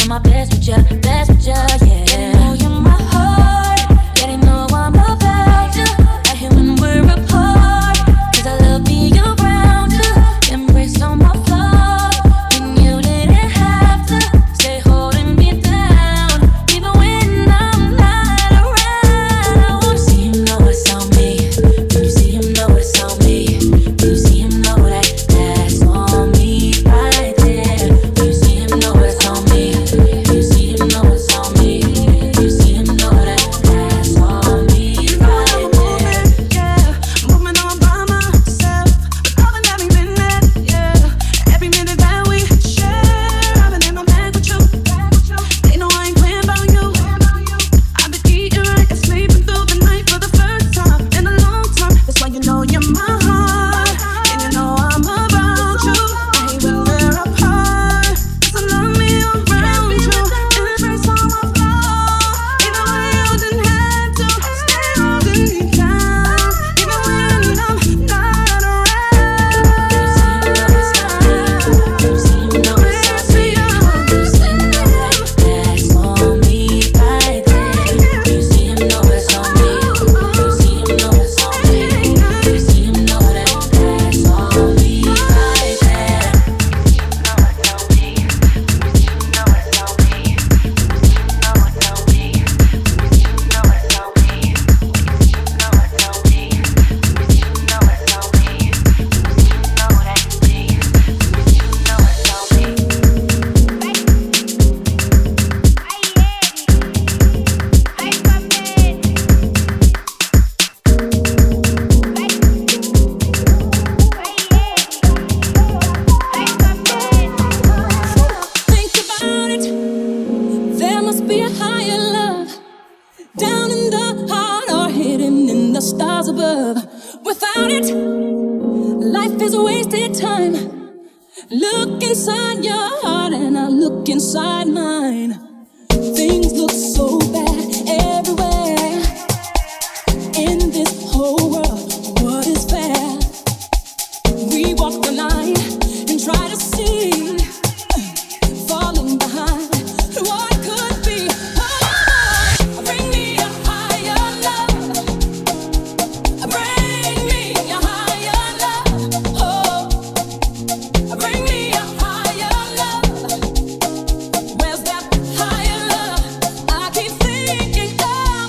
my best with ya, yeah. Getting know you're my heart, getting know I'm about you. I hear when we're apart, 'cause I love being around you. Embrace all my flaws, when you didn't have to. Stay holding me down, even when I'm not around. You see him know it's on me, you see him know it's on me, you see him know that's on me right there. You see him know it's on me, you see him know it's on me, you see him know that's on me right there. Yeah, moving on by myself, loving that we've been there, yeah. Every minute that we share, I've been in my bag with you. They know I ain't playing about you. I've been eating right and sleeping through the night for the first time in a long time. That's why you know you're my heart, and you know I'm about you. I hate when we're apart, 'cause I love me around you. Embrace all my flaws, even when you didn't have to. Stay holding me down, even when I'm not around. You see him know it's on me, you see him know it's on me, you see him know that's on me right there. You see him know it's on me, you see him know it's on me, you see him know that's on me right there. Think about it, there must be a higher love down in the heart or hidden in the stars above. Without it, life is a wasted time. Look inside your heart and I look inside mine. Things look so bad everywhere in this whole world. What is fair? We walk the line and try to see, falling behind what could be. Oh, bring me a higher love. Bring me a higher love. Oh, bring me a higher love. Where's that higher love I keep thinking of?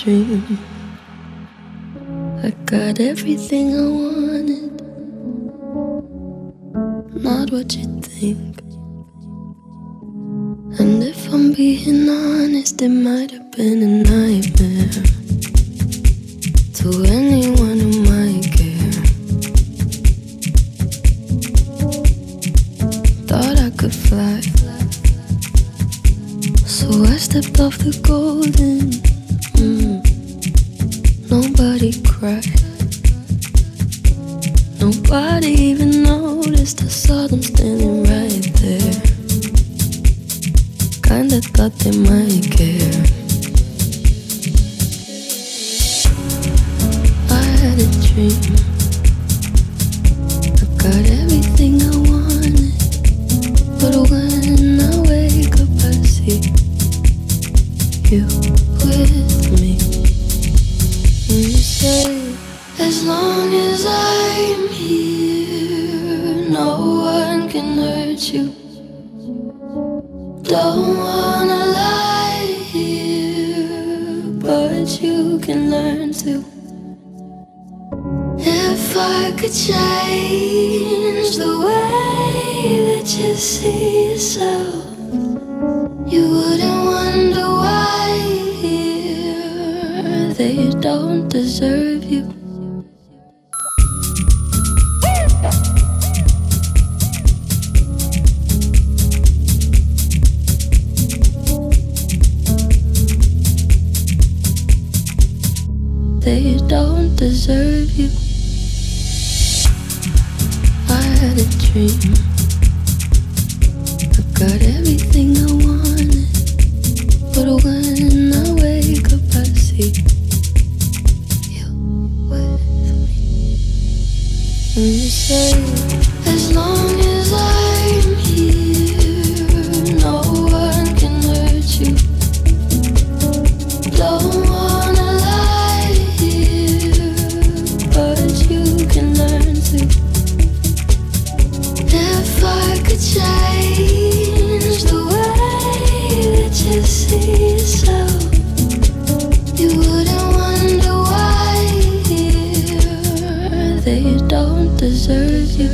dream. I got everything I wanted, not what you think. And if I'm being honest, it might have been a nightmare to anyone who might care. Thought I could fly, so I stepped off the golden. Nobody cried, nobody even noticed. I saw them standing right there. Kinda thought they might care. I had a dream, I got everything I wanted, but when I wake up I see you with me. And you say, as long as I'm here, no one can hurt you. Don't wanna lie here, but you can learn to. If I could change the way that you see yourself, you wouldn't wonder why here they don't deserve you. They don't deserve you. I had a dream, I got everything I wanted, but when I wake up I see you with me. And you say, as long as I'm here, no one can hurt you. Don't wanna lie here, but you can learn to. If I could change the way that you see yourself, you wouldn't wonder why here they don't deserve you.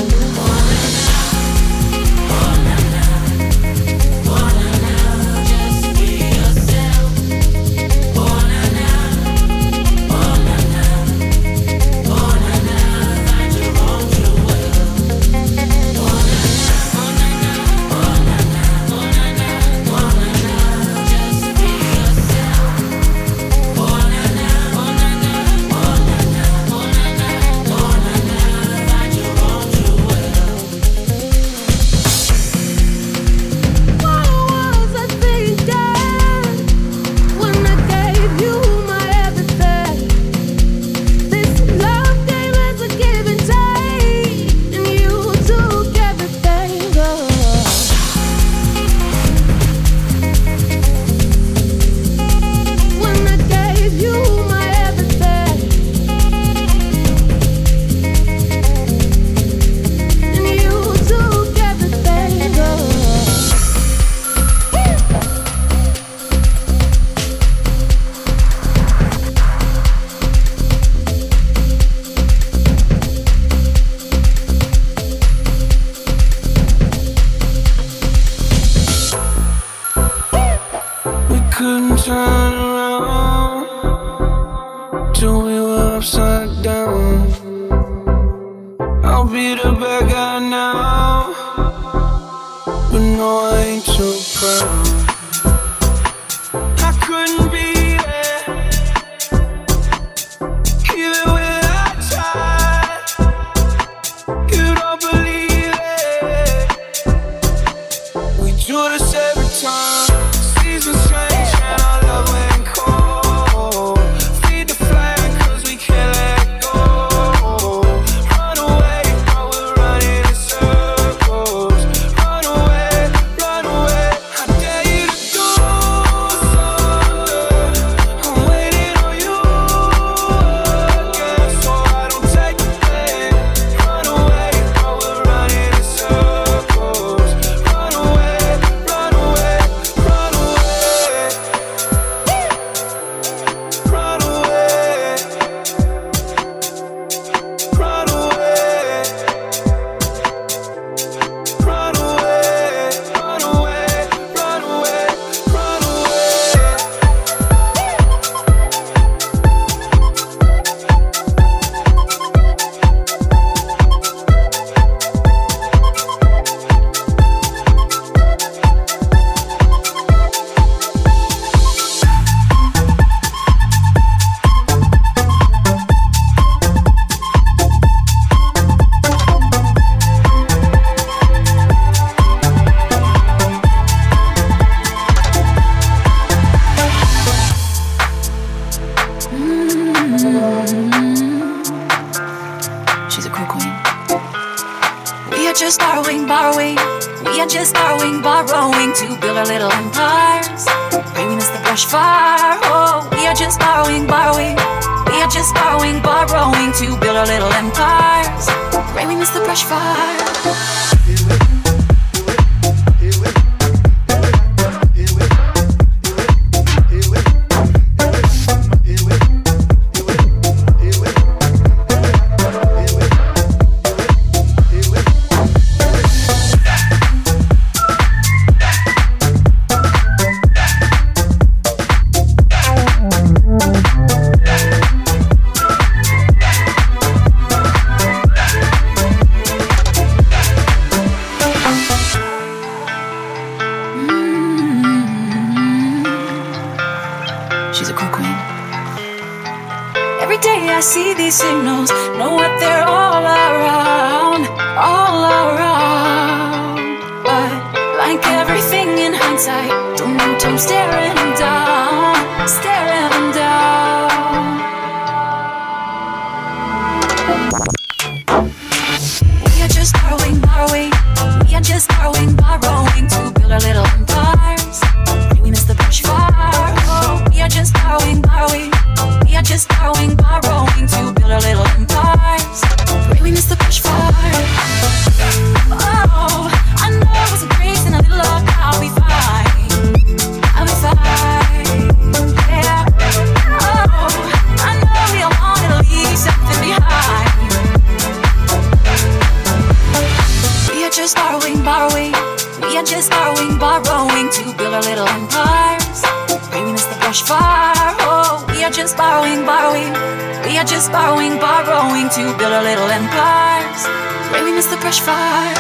Just need a bad guy now, but no, I ain't too proud. I couldn't be there, even when I tried. You don't believe it. We do this every time. Seasons change and our love went cold. Feed the flame 'cause we can't let go. Run away, but we're running in circles. Run away, run away. I dare you to go somewhere. I'm waiting on you again, so I don't take the blame. Run away, but we're running in circles. Run away, run away, run away. Run away. Run away. Run away. Run away. Run away. Run away. She's a cool queen. We are just borrowing. We are just borrowing to build our little empires. Bringing us the brush fire. Oh, we are just borrowing. We are just borrowing to build our little empires. Bringing us the brush fire. She's a cool queen. Every day I see these signals, know what they're all around. But like everything in hindsight, don't know till I'm staring them down. We are just borrowing. We are just borrowing to build our little empires. Bringing us the brush fire. Oh, we are just borrowing. We are just borrowing to build our little empires. Bringing us the brush fire. Oh, I know it wasn't great and a little luck. I'll be fine. Yeah. Oh, I know we all wanted to leave something behind. We are just borrowing. We are just borrowing to build our little empires. Bringing us the brush fire. Oh, we are just borrowing. We are just borrowing to build our little empires. Bringing us the brush fire.